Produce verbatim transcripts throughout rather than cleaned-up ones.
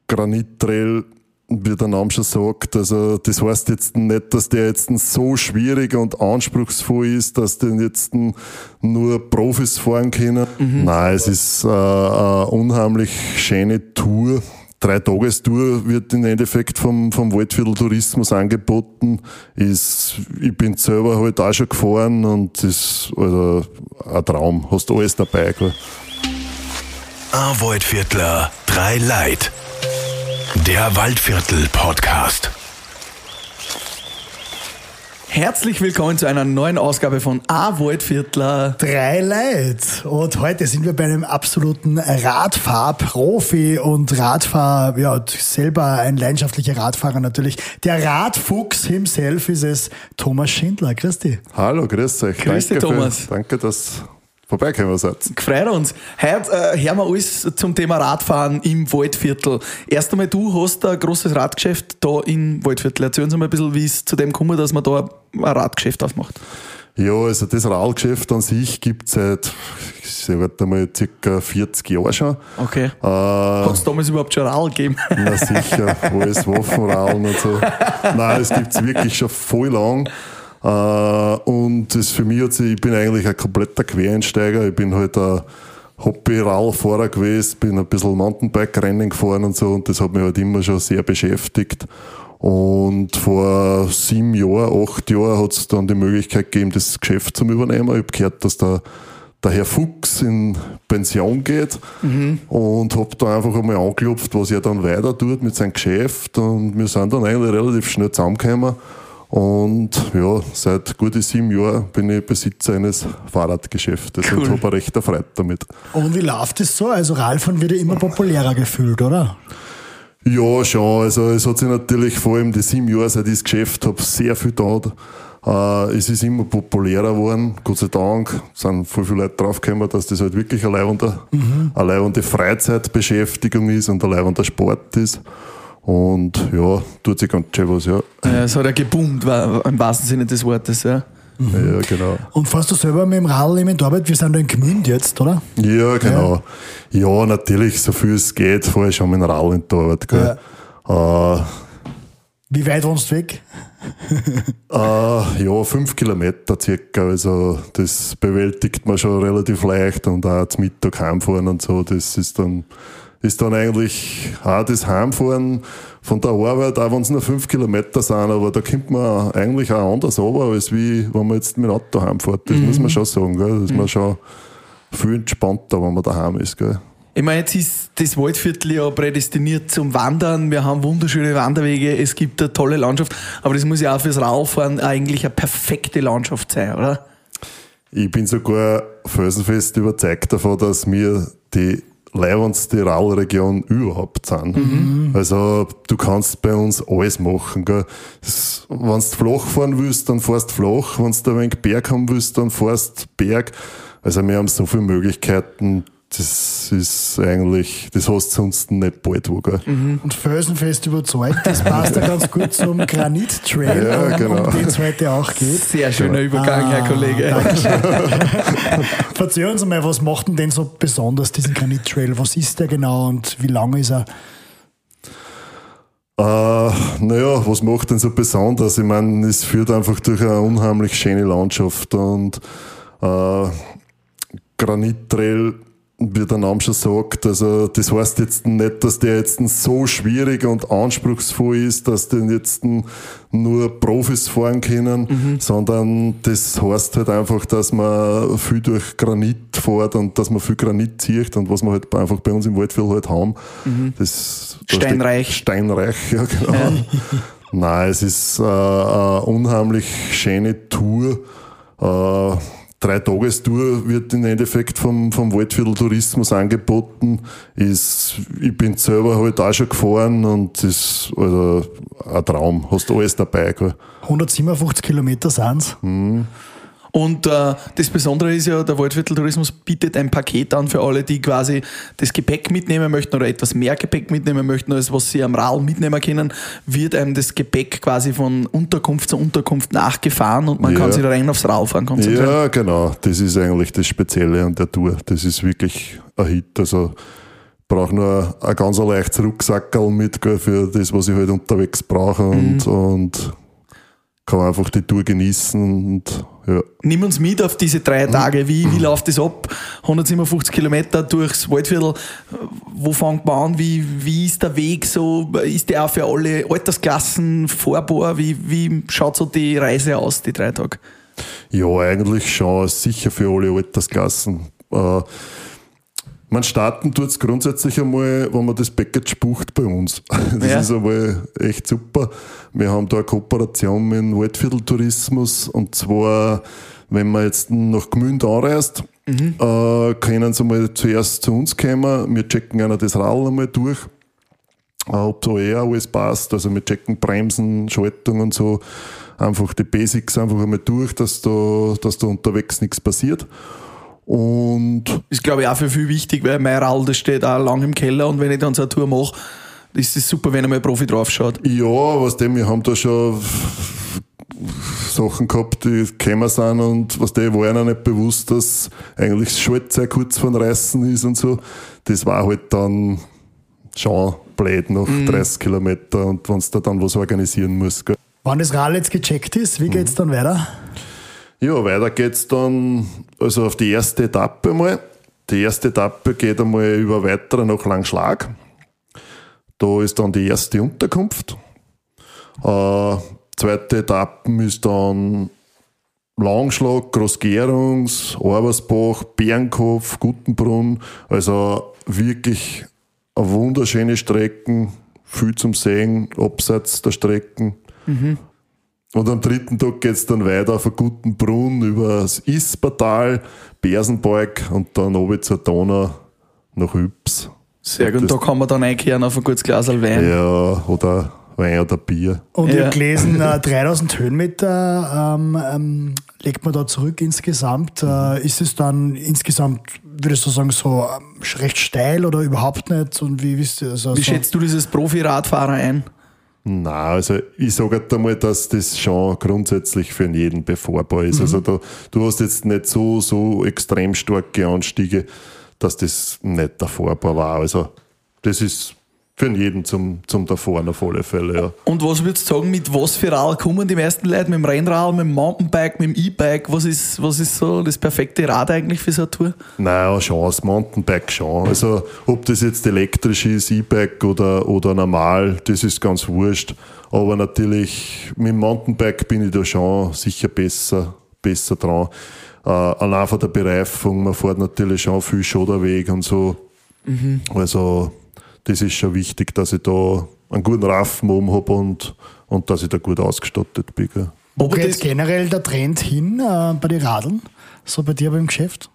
Granit-Trail, wie der Name schon sagt, also das heißt jetzt nicht, dass der jetzt so schwierig und anspruchsvoll ist, dass den jetzt nur Profis fahren können. Mhm. Nein, es ist äh, eine unheimlich schöne Tour. Drei-Tagestour wird im Endeffekt vom, vom Waldviertel Tourismus angeboten. Ist, ich bin selber halt auch schon gefahren und ist also ein Traum. Hast alles dabei. Gell? Ein Waldviertler, drei Leid. Der Waldviertel-Podcast. Herzlich willkommen zu einer neuen Ausgabe von A Waldviertler. Drei Leid. Und heute sind wir bei einem absoluten Radfahrprofi und Radfahr, ja, selber ein leidenschaftlicher Radfahrer natürlich. Der Radfuchs himself ist es, Thomas Schindler. Grüß dich. Hallo, grüß euch. Grüß dich, Thomas. Für, danke, dass vorbeikommen seid. Gefreut uns. Heute äh, hören wir alles zum Thema Radfahren im Waldviertel. Erst einmal, du hast ein großes Radgeschäft da im Waldviertel. Erzähl uns mal ein bisschen, wie es zu dem kommt, dass man da ein Radgeschäft aufmacht. Ja, also das Radgeschäft an sich gibt es seit, ich sage mal, circa vierzig Jahren schon. Okay. Äh, Hat es damals überhaupt schon Rad gegeben? Na sicher, alles Waffenradeln und so. Nein, es gibt es wirklich schon voll lang. Uh, und das für mich hat sich, ich bin eigentlich ein kompletter Quereinsteiger. Ich bin halt ein Hobby-Radfahrer gewesen, bin ein bisschen Mountainbike-Rennen gefahren und so, und das hat mich halt immer schon sehr beschäftigt. Und vor sieben Jahren, acht Jahren hat es dann die Möglichkeit gegeben, das Geschäft zu übernehmen. Ich habe gehört, dass der, der Herr Fuchs in Pension geht, mhm. und habe da einfach einmal angeklopft, was er dann weiter tut mit seinem Geschäft, und wir sind dann eigentlich relativ schnell zusammengekommen. Und ja, seit gute sieben Jahren bin ich Besitzer eines Fahrradgeschäftes, cool. Und habe eine recht Freude damit. Und wie läuft es so? Also Radfahren wird ja immer populärer gefühlt, oder? Ja, schon. Also es hat sich natürlich vor allem die sieben Jahre, seit ich das Geschäft habe, sehr viel getan. Äh, es ist immer populärer geworden, Gott sei Dank. Es sind voll viele Leute draufgekommen, dass das halt wirklich eine leibende, mhm. eine leibende Freizeitbeschäftigung ist und ein leibender Sport ist. Und ja, tut sich ganz schön was, ja. Ja, es hat ja geboomt, im wahrsten Sinne des Wortes, ja. Mhm. Ja, genau. Und fährst du selber mit dem Radl in die Arbeit? Wir sind da in Gmünd jetzt, oder? Ja, genau. Ja, ja, natürlich, so viel es geht, fahre ich schon mit dem Radl in die Arbeit, gell. Ja. Äh, Wie weit wohnst du weg? äh, ja, fünf Kilometer circa, also das bewältigt man schon relativ leicht, und auch zum Mittag heimfahren und so, das ist dann... ist dann eigentlich auch das Heimfahren von der Arbeit, auch wenn es nur fünf Kilometer sind, aber da kommt man eigentlich auch anders runter, als wie wenn man jetzt mit dem Auto heimfährt. Das mhm. muss man schon sagen, gell? Das ist mhm. man schon viel entspannter, wenn man daheim ist. Gell? Ich meine, jetzt ist das Waldviertel ja prädestiniert zum Wandern. Wir haben wunderschöne Wanderwege, es gibt eine tolle Landschaft, aber das muss ja auch fürs Radfahren eigentlich eine perfekte Landschaft sein, oder? Ich bin sogar felsenfest überzeugt davon, dass mir die leibendste Radlregion überhaupt sind. Mhm. Also du kannst bei uns alles machen. Gell? Das, wenn du flach fahren willst, dann fährst du flach. Wenn du ein wenig Berg haben willst, dann fährst du Berg. Also wir haben so viele Möglichkeiten. Das ist eigentlich, das hast du sonst nicht bald wo. Gell? Mhm. Und felsenfest überzeugt, das passt ja ganz gut zum Granit-Trail, ja, um, genau. um den es heute auch geht. Sehr schöner Übergang, ah, Herr Kollege. Erzähl uns mal, was macht denn den so besonders, diesen Granit-Trail? Was ist der genau und wie lang ist er? Uh, naja, was macht den so besonders? Ich meine, es führt einfach durch eine unheimlich schöne Landschaft, und uh, Granit-Trail, wie der Name schon sagt, also das heißt jetzt nicht, dass der jetzt so schwierig und anspruchsvoll ist, dass den jetzt nur Profis fahren können, mhm. sondern das heißt halt einfach, dass man viel durch Granit fährt und dass man viel Granit zieht, und was wir halt einfach bei uns im Waldviertel halt haben. Mhm. Das, da Steinreich. Steinreich, ja genau. Ja. Nein, es ist äh, eine unheimlich schöne Tour. Äh, Drei-Tagestour wird im Endeffekt vom, vom Waldviertel Tourismus angeboten. Ist, ich bin selber halt auch schon gefahren, und das ist also ein Traum. Hast alles dabei. Gell? hundertsiebenundfünfzig Kilometer sind es. Mhm. Und äh, das Besondere ist ja, der Waldviertel Tourismus bietet ein Paket an für alle, die quasi das Gepäck mitnehmen möchten oder etwas mehr Gepäck mitnehmen möchten, als was sie am Radl mitnehmen können, wird einem das Gepäck quasi von Unterkunft zu Unterkunft nachgefahren, und man ja. kann sich rein aufs Radfahren konzentrieren. Ja, genau. Das ist eigentlich das Spezielle an der Tour. Das ist wirklich ein Hit. Also brauche nur ein ganz leichtes Rucksackerl mit, gell, für das, was ich halt unterwegs brauche und, mhm. und kann einfach die Tour genießen. Und, ja. Nimm uns mit auf diese drei Tage. Wie, wie läuft das ab? hundertsiebenundfünfzig Kilometer durchs Waldviertel. Wo fängt man an? Wie, wie ist der Weg so? Ist der auch für alle Altersklassen fahrbar? Wie, wie schaut so die Reise aus, die drei Tage? Ja, eigentlich schon sicher für alle Altersklassen. Äh, Man starten tut es grundsätzlich einmal, wenn man das Package bucht bei uns. Das ja. ist einmal echt super. Wir haben da eine Kooperation mit dem Waldviertel-Tourismus und zwar, wenn man jetzt nach Gmünd anreist, mhm. äh, können sie mal zuerst zu uns kommen. Wir checken einer das Radl einmal durch, äh, ob da eh alles passt. Also wir checken Bremsen, Schaltung und so. Einfach die Basics einfach einmal durch, dass da, dass da unterwegs nichts passiert. Und ist, glaube ich, auch für viel wichtig, weil mein Radl, das steht auch lang im Keller und wenn ich dann so eine Tour mache, ist es super, wenn einmal ein Profi drauf schaut. Ja, was dem, wir haben da schon Sachen gehabt, die gekommen sind und was die war ihnen nicht bewusst, dass eigentlich das Schaltzeug kurz von Reißen ist und so. Das war halt dann schon blöd nach mm. dreißig Kilometer und wenn du da dann was organisieren musst. Gell. Wenn das Rad jetzt gecheckt ist, wie geht es dann weiter? Ja, weiter geht's dann, also auf die erste Etappe mal. Die erste Etappe geht einmal über Weiteren nach Langschlag. Da ist dann die erste Unterkunft. Äh, zweite Etappe ist dann Langschlag, Großgerungs, Arbersbach, Bärenkopf, Gutenbrunn. Also wirklich eine wunderschöne Strecken, viel zum Sehen, abseits der Strecken. Mhm. Und am dritten Tag geht es dann weiter auf einen guten Brunnen über das Ispertal, Bersenberg und dann oben zur Donau nach Yps. Sehr gut, und da kann man dann einkehren auf ein gutes Glas Wein. Ja, oder Wein oder Bier. Und ja. ich habe gelesen, äh, dreitausend Höhenmeter ähm, ähm, legt man da zurück insgesamt. Äh, ist es dann insgesamt, würdest du sagen, so ähm, recht steil oder überhaupt nicht? Und wie, wisst ihr, also, wie schätzt du dieses Profi-Radfahrer ein? Nein, also ich sage halt einmal, dass das schon grundsätzlich für jeden befahrbar ist. Mhm. Also da, du hast jetzt nicht so, so extrem starke Anstiege, dass das nicht erfahrbar war. Also das ist für jeden zum, zum Erfahren auf alle Fälle, ja. Und was würdest du sagen, mit was für Rad kommen die meisten Leute? Mit dem Rennrad, mit dem Mountainbike, mit dem E-Bike? Was ist, was ist so das perfekte Rad eigentlich für so eine Tour? Naja, schon, das Mountainbike schon. Also ob das jetzt elektrisch ist, E-Bike oder, oder normal, das ist ganz wurscht. Aber natürlich mit dem Mountainbike bin ich da schon sicher besser, besser dran. Äh, allein von der Bereifung, man fährt natürlich schon viel Schotterweg und so. Mhm. Also das ist schon wichtig, dass ich da einen guten Raffen oben habe und, und dass ich da gut ausgestattet bin. Gell. Wo geht jetzt generell der Trend hin äh, bei den Radeln? So bei dir beim Geschäft?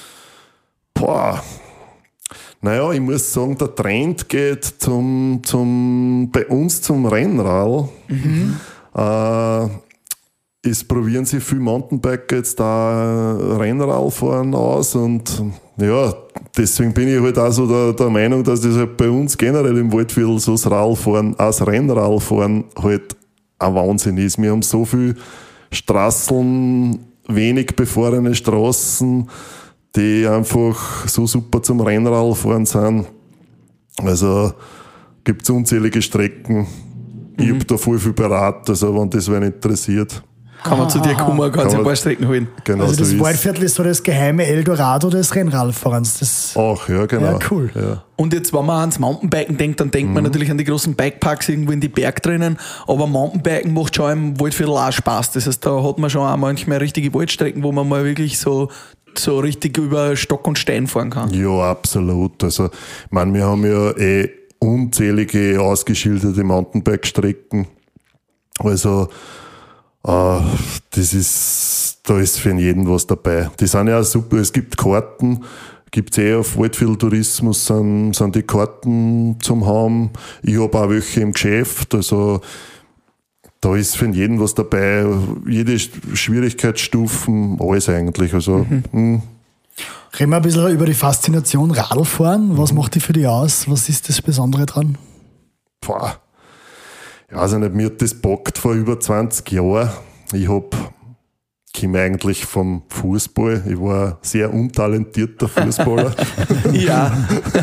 Boah. Naja, ich muss sagen, der Trend geht zum, zum, bei uns zum Rennrad. Mhm. Äh, es probieren sich viele Mountainbiker jetzt da Rennradfahren aus und ja, deswegen bin ich halt auch so der, der Meinung, dass das halt bei uns generell im Waldviertel so das Radfahren, auch das Rennradfahren halt ein Wahnsinn ist. Wir haben so viele Straßen, wenig befahrene Straßen, die einfach so super zum Rennradfahren sind. Also gibt es unzählige Strecken. Ich mhm. habe da voll viel beraten, also wenn das wen interessiert. Kann man ah, zu dir kommen, kann sich ein paar Strecken holen. Genau, also das so Waldviertel ist so das geheime Eldorado des Rennradfahrens. Das Ach, ja, genau. Ja, cool. Ja. Und jetzt, wenn man ans Mountainbiken denkt, dann denkt mhm. man natürlich an die großen Bikeparks irgendwo in die Berg drinnen. Aber Mountainbiken macht schon im Waldviertel auch Spaß. Das heißt, da hat man schon auch manchmal richtige Waldstrecken, wo man mal wirklich so, so richtig über Stock und Stein fahren kann. Ja, absolut. Also, ich meine, wir haben ja eh unzählige ausgeschilderte Mountainbike-Strecken. Also, Uh, das ist, da ist für jeden was dabei. Die sind ja auch super. Es gibt Karten, gibt es eh auf Waldviertel Tourismus, sind, sind die Karten zum haben. Ich habe auch welche im Geschäft. Also, da ist für jeden was dabei. Jede Schwierigkeitsstufen, alles eigentlich. Also, mhm. mh. Reden wir ein bisschen über die Faszination Radlfahren. Was macht die für dich aus? Was ist das Besondere dran? Boah. Ja, also nicht, mir hat das bockt vor über zwanzig Jahren. Ich hab komme eigentlich vom Fußball. Ich war ein sehr untalentierter Fußballer. Ja.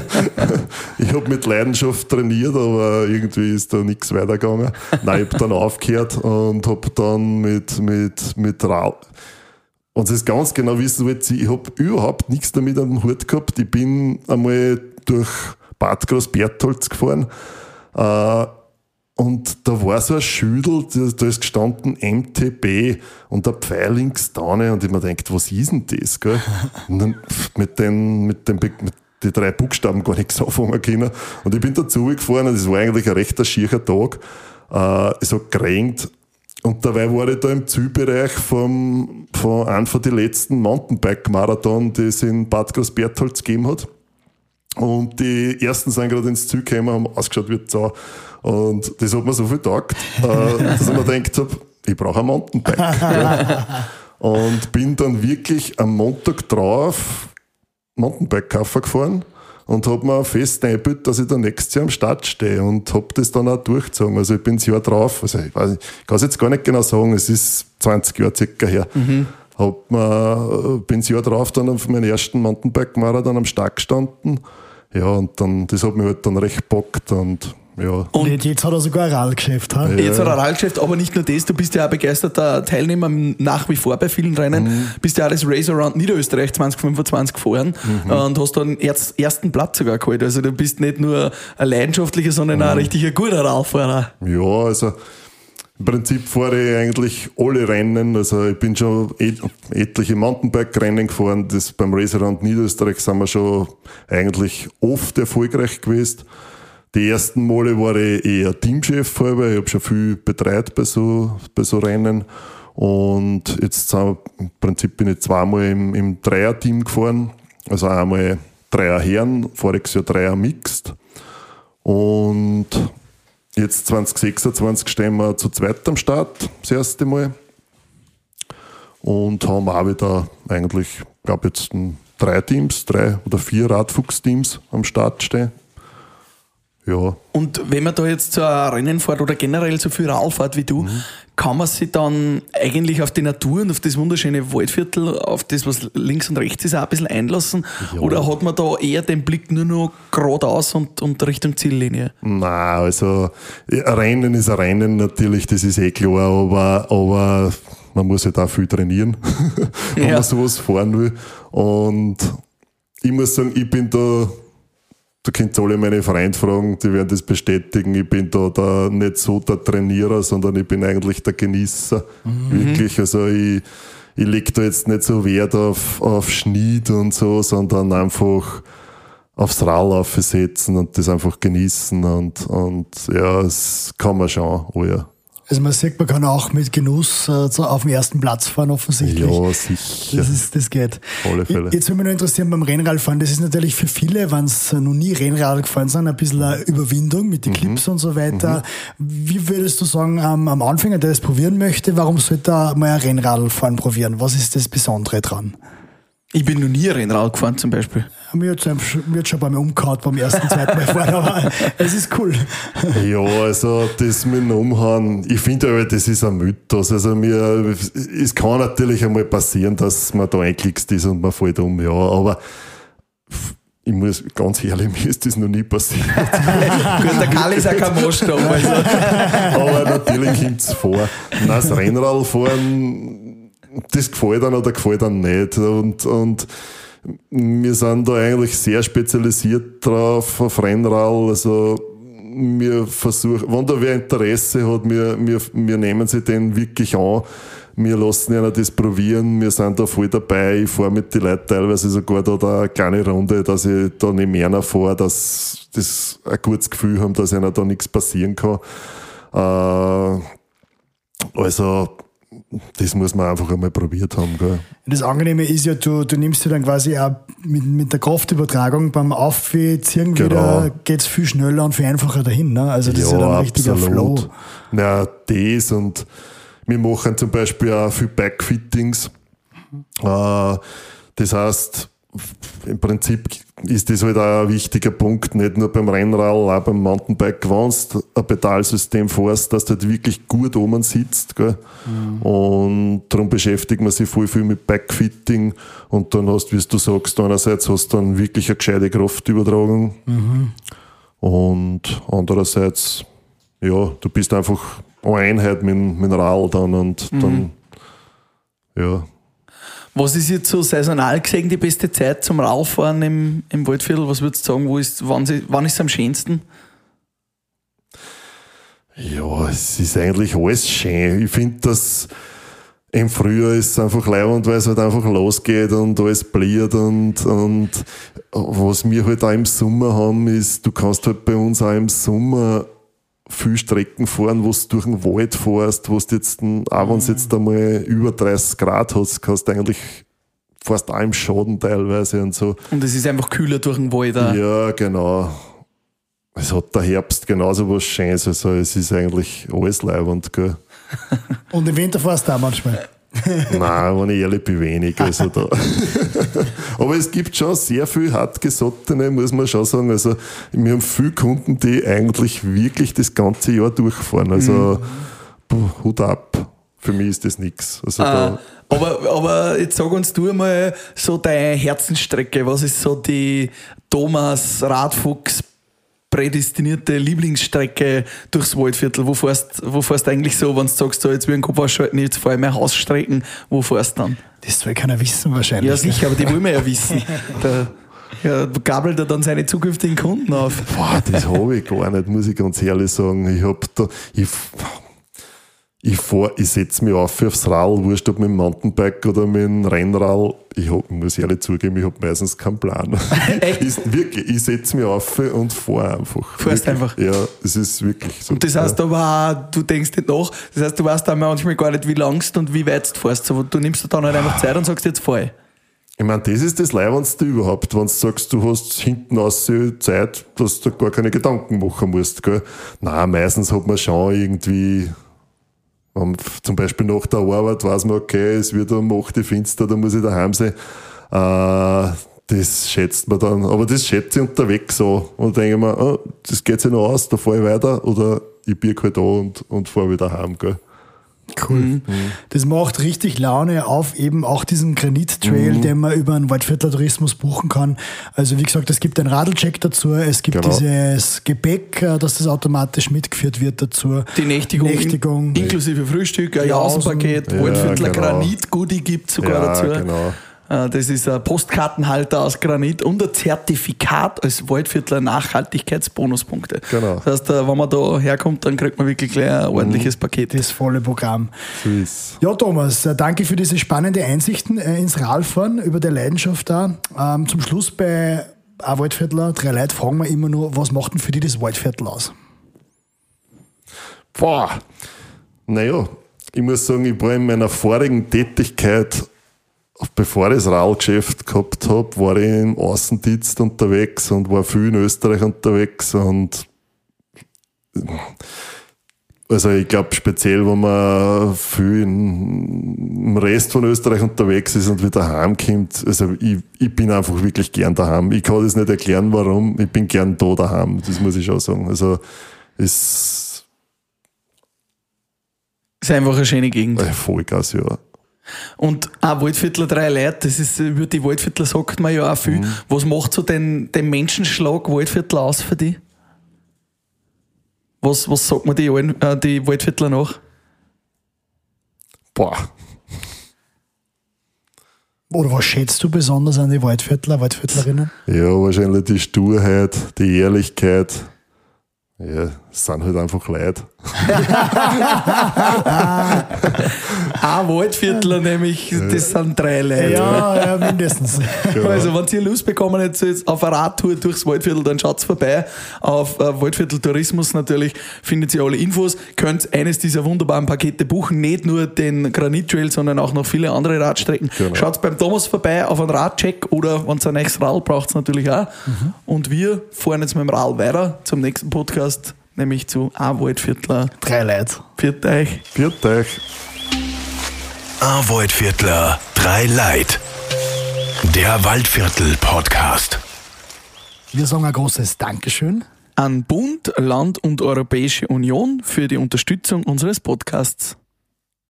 Ich habe mit Leidenschaft trainiert, aber irgendwie ist da nichts weitergegangen. Nein, ich habe dann aufgehört und habe dann mit, mit, mit Ra- Und es ist ganz genau wissen wollt, ich habe überhaupt nichts damit am Hut gehabt. Ich bin einmal durch Bad Großbertholz gefahren äh, und da war so ein Schüdel, da, da ist gestanden M T B und der Pfeil links da und ich mir gedacht, was ist denn das? Gell? Und dann mit den, mit den, mit die drei Buchstaben gar nichts anfangen können. Und ich bin dazu gefahren und es war eigentlich ein recht schierer Tag. Äh, es hat geregnet. Und dabei war ich da im Zielbereich vom, von einem von den letzten Mountainbike-Marathon, die es in Bad Großbertholz gegeben hat. Und die ersten sind gerade ins Ziel gekommen, haben ausgeschaut wie Sau. Und das hat mir so viel getaugt, äh, dass ich mir gedacht habe, ich brauche ein Mountainbike. Ja. Und bin dann wirklich am Montag drauf Mountainbike-Kaffer gefahren und habe mir fest eingebildet, dass ich da nächstes Jahr am Start stehe und habe das dann auch durchgezogen. Also ich bin das Jahr drauf, also ich, weiß, ich kann es jetzt gar nicht genau sagen, es ist zwanzig Jahre circa her. Mhm. Hab mir, bin das Jahr drauf dann auf meinen ersten Mountainbike-Marathon am Start gestanden. Ja, und dann, das hat mich halt dann recht gepackt und ja. Und jetzt hat er sogar ein Radgeschäft. Ha? Ja. Jetzt hat er ein Radgeschäft, aber nicht nur das, du bist ja auch begeisterter Teilnehmer nach wie vor bei vielen Rennen. Mhm. Bist ja auch das Race Around Niederösterreich zwanzig fünfundzwanzig gefahren mhm. und hast dann erst ersten Platz sogar geholt. Also du bist nicht nur ein leidenschaftlicher, sondern mhm. auch ein richtiger guter Radfahrer. Ja, also im Prinzip fahre ich eigentlich alle Rennen. Also ich bin schon et- etliche Mountainbike-Rennen gefahren. Das beim Race Around Niederösterreich sind wir schon eigentlich oft erfolgreich gewesen. Die ersten Male war ich eher Teamchef halber. Ich habe schon viel betreut bei so, bei so Rennen. Und jetzt sind wir, im Prinzip bin ich zweimal im, im Dreier-Team gefahren. Also einmal Dreier Herren, voriges Jahr Dreier Mixed. Und jetzt zwanzig sechsundzwanzig stehen wir zu zweit am Start, das erste Mal. Und haben auch wieder eigentlich, ich glaube jetzt drei Teams, drei oder vier Radfuchs-Teams am Start stehen. Ja. Und wenn man da jetzt so ein Rennen fährt oder generell so viel Rad fährt wie du, mhm. kann man sich dann eigentlich auf die Natur und auf das wunderschöne Waldviertel, auf das, was links und rechts ist, auch ein bisschen einlassen? Ja. Oder hat man da eher den Blick nur noch geradeaus und, und Richtung Ziellinie? Nein, also ein Rennen ist ein Rennen natürlich, das ist eh klar, aber, aber man muss halt auch viel trainieren, wenn ja. man sowas fahren will. Und ich muss sagen, ich bin da, du könnt alle meine Freunde fragen, die werden das bestätigen. Ich bin da, da nicht so der Trainierer, sondern ich bin eigentlich der Genießer. Mhm. Wirklich. Also ich, ich lege da jetzt nicht so Wert auf, auf Schnitt und so, sondern einfach aufs Rad aufsetzen und das einfach genießen. Und, und ja, das kann man schon. Oh ja. Also man sieht, man kann auch mit Genuss äh, auf dem ersten Platz fahren, offensichtlich. Ja, sicher. Das, ist, das geht. Auf alle Fälle. Jetzt würde mich noch interessieren beim Rennradfahren, das ist natürlich für viele, wenn sie noch nie Rennrad gefahren sind, ein bisschen eine Überwindung mit den Clips mhm. und so weiter. Mhm. Wie würdest du sagen, ähm, am Anfänger, der das probieren möchte, warum sollte er mal ein Rennradfahren probieren? Was ist das Besondere dran? Ich bin noch nie Rennrad gefahren zum Beispiel. Mir hat es schon bei mir umgehauen beim ersten, zweiten Mal fahren, aber es ist cool. Ja, also das mit dem Umhauen, ich finde aber, das ist ein Mythos. Also mir, es kann natürlich einmal passieren, dass man da einklickst ist und man fällt um, ja, aber ich muss ganz ehrlich, mir ist das noch nie passiert. Gut, der Karl ist auch kein Maßstab. Also. Aber natürlich kommt es vor. Nein, das Rennradfahren, das gefällt dann oder gefällt dann nicht. Und, und wir sind da eigentlich sehr spezialisiert drauf, auf Rennrad. Also wir versuchen, wenn da wer Interesse hat, wir, wir, wir nehmen sie den wirklich an. Wir lassen ihnen das probieren. Wir sind da voll dabei. Ich fahre mit den Leuten teilweise sogar da, da eine kleine Runde, dass ich da nicht mehr fahre, dass das ein gutes Gefühl haben, dass ihnen da nichts passieren kann. Äh, also, das muss man einfach einmal probiert haben. Gell. Das Angenehme ist ja, du, du nimmst dir dann quasi auch mit, mit der Kraftübertragung beim Aufziehen genau. wieder, geht es viel schneller und viel einfacher dahin. Ne? Also das ja, ist ja dann ein richtiger absolut. Flow. Ja, das und wir machen zum Beispiel auch viel Backfittings. Mhm. Äh, das heißt, im Prinzip ist das halt auch ein wichtiger Punkt, nicht nur beim Rennrad, auch beim Mountainbike, wenn du ein Pedalsystem fährst, dass du halt wirklich gut oben sitzt. Gell? Mhm. Und darum beschäftigt man sich voll viel mit Bikefitting und dann hast, wie du sagst, einerseits hast du dann wirklich eine gescheite Kraftübertragung mhm. und andererseits, ja, du bist einfach eine Einheit mit, mit dem Rad dann und mhm. dann, ja. Was ist jetzt so saisonal gesehen die beste Zeit zum Radfahren im, im Waldviertel? Was würdest du sagen, wo ist, wann, wann ist es am schönsten? Ja, es ist eigentlich alles schön. Ich finde, dass im Frühjahr ist es einfach leibend, weil es halt einfach losgeht und alles bliert und, und was wir halt auch im Sommer haben, ist, du kannst halt bei uns auch im Sommer viel Strecken fahren, wo du durch den Wald fährst, wo du jetzt, auch wenn es jetzt einmal über dreißig Grad hast, kannst du eigentlich fast auch im Schaden teilweise und so. Und es ist einfach kühler durch den Wald auch. Ja, genau. Es hat der Herbst genauso was Schönes, also es ist eigentlich alles leibend, gell. Und im Winter fährst du auch manchmal? Nein, wenn ich ehrlich bin, wenig. Also da. Aber es gibt schon sehr viel hartgesottene, muss man schon sagen. Also, wir haben viele Kunden, die eigentlich wirklich das ganze Jahr durchfahren. Also, mhm. puh, Hut ab. Für mich ist das nichts. Also ah, aber, aber jetzt sag uns du mal so deine Herzensstrecke. Was ist so die Thomas Radfuchs prädestinierte Lieblingsstrecke durchs Waldviertel? Wo fährst wo fährst du eigentlich so, wenn du sagst, so, jetzt will ich den Kopf ausschalten, jetzt fahre ich meine Hausstrecken, wo fährst du dann? Das soll keiner wissen wahrscheinlich. Ja sicher, aber die wollen wir ja wissen. Da ja, gabelt er dann seine zukünftigen Kunden auf. Boah, das habe ich gar nicht, muss ich ganz ehrlich sagen. Ich hab da, ich, ich fahr, ich setze mich auf aufs Rad, wurscht ob mit dem Mountainbike oder mit dem Rennrad. Ich hab, muss ehrlich zugeben, ich habe meistens keinen Plan. Echt? Ich, wirklich, ich setze mich auf und fahre einfach. Fährst einfach? Ja, es ist wirklich so. Und das heißt ja. aber auch, du denkst nicht nach, das heißt, du weißt auch manchmal gar nicht, wie lang du und wie weit du fährst. So, du nimmst dir dann halt einfach Zeit und sagst, jetzt fahr ich. Ich meine, das ist das Leibendste überhaupt, wenn du sagst, du hast hinten raus Zeit, dass du gar keine Gedanken machen musst. Gell? Nein, meistens hat man schon irgendwie, zum Beispiel nach der Arbeit weiß man, okay, es wird um acht Uhr finster, da muss ich daheim sein. Äh, das schätzt man dann, aber das schätze ich unterwegs so. Und denke ich mir, oh, das geht sich noch aus, da fahre ich weiter oder ich biege halt an und, und fahre wieder heim. Gell? Cool. Mhm. Das macht richtig Laune auf eben auch diesen Granit-Trail, mhm. den man über einen Waldviertler Tourismus buchen kann. Also wie gesagt, es gibt einen Radlcheck dazu, es gibt genau. dieses Gepäck, dass das automatisch mitgeführt wird dazu. Die Nächtigung, Nächtigung. In, inklusive Frühstück, ein Außenpaket, ja, Waldviertler genau. Granit-Goodie gibt es sogar ja, dazu. Genau. Das ist ein Postkartenhalter aus Granit und ein Zertifikat als Waldviertler Nachhaltigkeitsbonuspunkte. Genau. Das heißt, wenn man da herkommt, dann kriegt man wirklich gleich ein ordentliches Paket. Das volle Programm. So ist. Ja, Thomas, danke für diese spannende Einsichten ins Radfahren, über die Leidenschaft da. Ähm, zum Schluss bei ein Waldviertler, drei Leute, fragen wir immer nur, was macht denn für dich das Waldviertel aus? Boah, naja, ich muss sagen, ich war in meiner vorigen Tätigkeit, bevor ich das Radlgeschäft gehabt habe, war ich im Außendienst unterwegs und war viel in Österreich unterwegs und also ich glaube speziell, wenn man viel in, im Rest von Österreich unterwegs ist und wieder heimkommt, also ich, ich bin einfach wirklich gern daheim. Ich kann das nicht erklären, warum, ich bin gern da daheim, das muss ich schon sagen. Also es ist einfach eine schöne Gegend. Vollgas, ja. Und auch Waldviertler drei Leute, das ist, über die Waldviertler sagt man ja auch viel. Mhm. Was macht so den, den Menschenschlag Waldviertler aus für dich? Was, was sagt man die, äh, die Waldviertler nach? Boah. Oder was schätzt du besonders an die Waldviertler, Waldviertlerinnen? Ja, wahrscheinlich die Sturheit, die Ehrlichkeit. Ja, es sind halt einfach Leute. Ein Waldviertler nämlich, das sind drei Leute. Ja, ja, mindestens. Genau. Also wenn ihr Lust bekommen jetzt, jetzt auf eine Radtour durchs Waldviertel, dann schaut vorbei. Auf äh, Waldviertel Tourismus natürlich findet ihr alle Infos. Könnt eines dieser wunderbaren Pakete buchen. Nicht nur den Granit-Trail, sondern auch noch viele andere Radstrecken. Genau. Schaut beim Thomas vorbei auf einen Radcheck oder wenn ihr ein nächstes Rad braucht, natürlich auch. Mhm. Und wir fahren jetzt mit dem Rad weiter zum nächsten Podcast. Nämlich zu ein Waldviertler. Drei Leute. Viert euch. Viert euch. Ein Waldviertler, drei Leute. Der Waldviertel-Podcast. Wir sagen ein großes Dankeschön an Bund, Land und Europäische Union für die Unterstützung unseres Podcasts.